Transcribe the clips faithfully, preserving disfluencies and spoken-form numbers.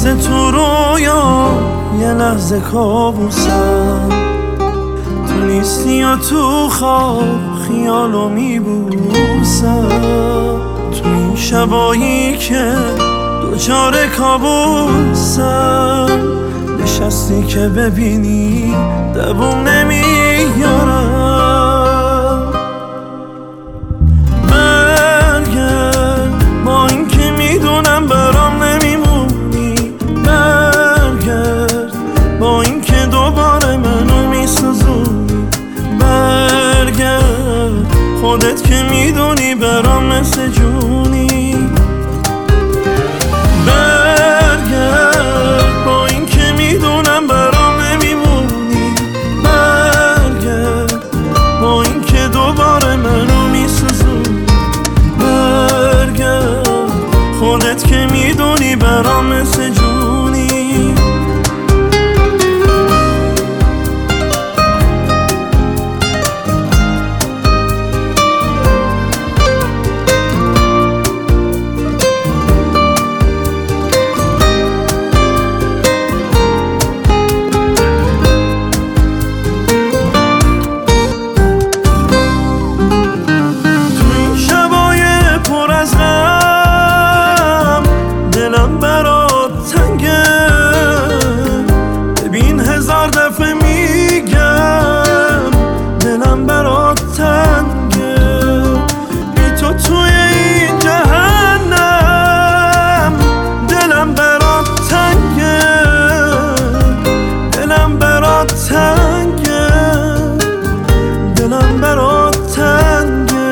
لحظه تو رویا یه لحظه کابوسم، تو نیستی و تو خواب خیالو میبوسم. تو این شبایی که دوچار کابوسم، نشستی که ببینی دووم نمیارم. برگرد با این که میدونم برام نمیمونی، برگرد با این که دوباره منو میسوزونی، برگرد خودت که میدونی برام مثل جونی. برگرد با این که میدونم برام نمیمونی، برگرد با این که دوباره منو میسوزونی، برگرد خودت که میدونی برام مثل جونی. دلم برات تنگه،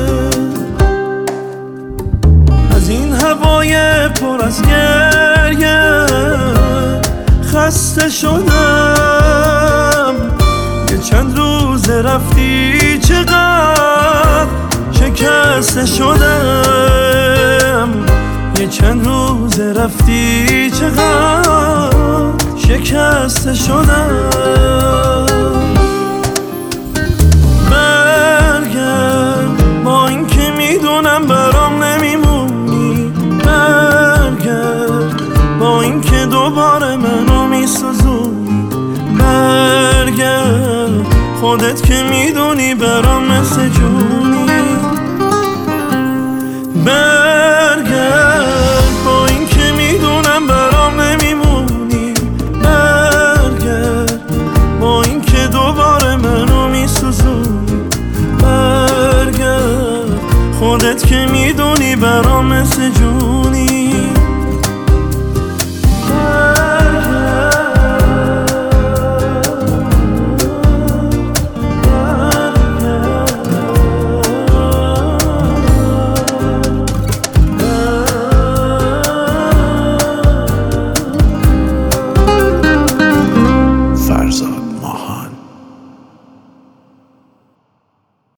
از این هوای پر از گریه خسته شدم. یه چند روز رفتی چقدر شکسته شدم، یه چند روز رفتی چقدر شکسته شدم. برگرد با این که میدونم برام نمیمونی، برگرد با این که دوباره منو میسوزونی، برگرد خودت که میدونی برام مثل جونی. برگرد با این که میدونم برام نمیمونی، برگرد با این که دوباره منو میسوزونی، برگرد خودت که میدونی برام مثل جونی.